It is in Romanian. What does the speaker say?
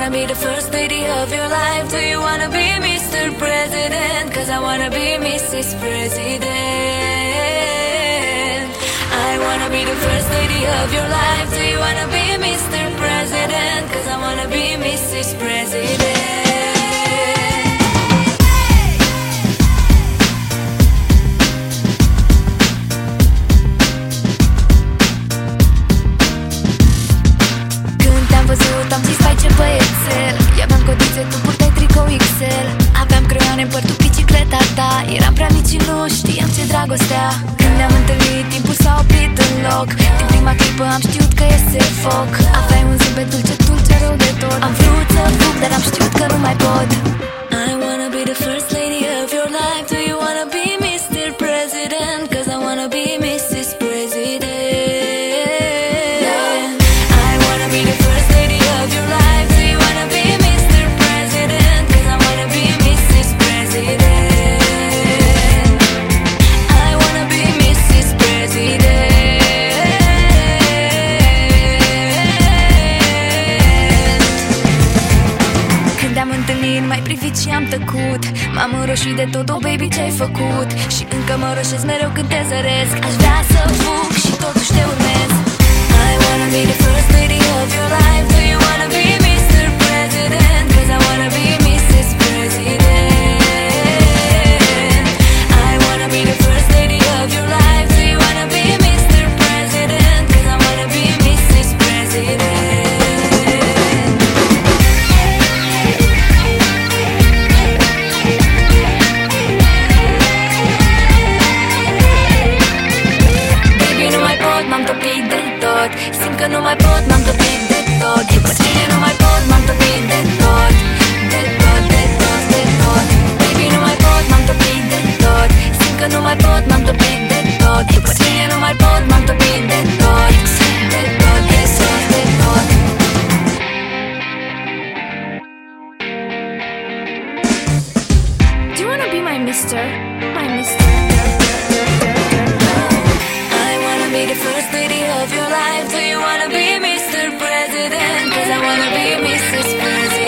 wanna be the first lady of your life? Do you wanna be Mr. President? Cause I wanna be Mrs. President. I wanna be the first lady of your life. Do you wanna be Mr. President? Cause I wanna be Mrs. President. Am zis, stai ce băiețel. I-aveam codițe, tu purtai tricou XL. Aveam creioane în părtul bicicleta ta. Eram prea mici și nu știam ce dragostea. Când ne-am întâlnit, timpul s-a oprit în loc. Din prima clipă am știut că iese foc. Aveai un zâmbet dulce, dulce, rău de tot. Am vrut să fug, dar am știut că nu mai pot. I wanna be the first lady of your life. Do you wanna be Mr. President? Cause I wanna be Mrs. President. I wanna be the first lady of your life. Do you wanna be Mr. President? Cause I wanna be Mrs. President. I wanna be Mrs. President. Când am întâlnit, m-ai privit și am tăcut. M-am înroșit de tot, oh baby, ce-ai făcut? Și încă mă roșesc mereu când te zăresc. Aș vrea să fug și totuși te urmez. I wanna be the first lady of your life. Do you wanna be Mr. President? Cause I wanna be Mrs. President. I wanna be the first lady of your life. Do you wanna be Mr. President? Cause I wanna be Mrs. President. Baby, nu mai pot, m-am topit de tot. Simt că nu mai pot, m-am topit de tot. Cu tine nu mai pot, m-am topit de tot. De tot, de tot, de tot. Baby, nu mai pot, m-am topit de tot. Simt că nu mai pot, m-am topit de tot. Cu tine nu mai pot, m-am topit de tot. De tot, de tot, de tot. Do you wanna be my mister? My mister. I wanna be the first lady of your life. Do you wanna be Mr. President? Cause I wanna be Mrs. President.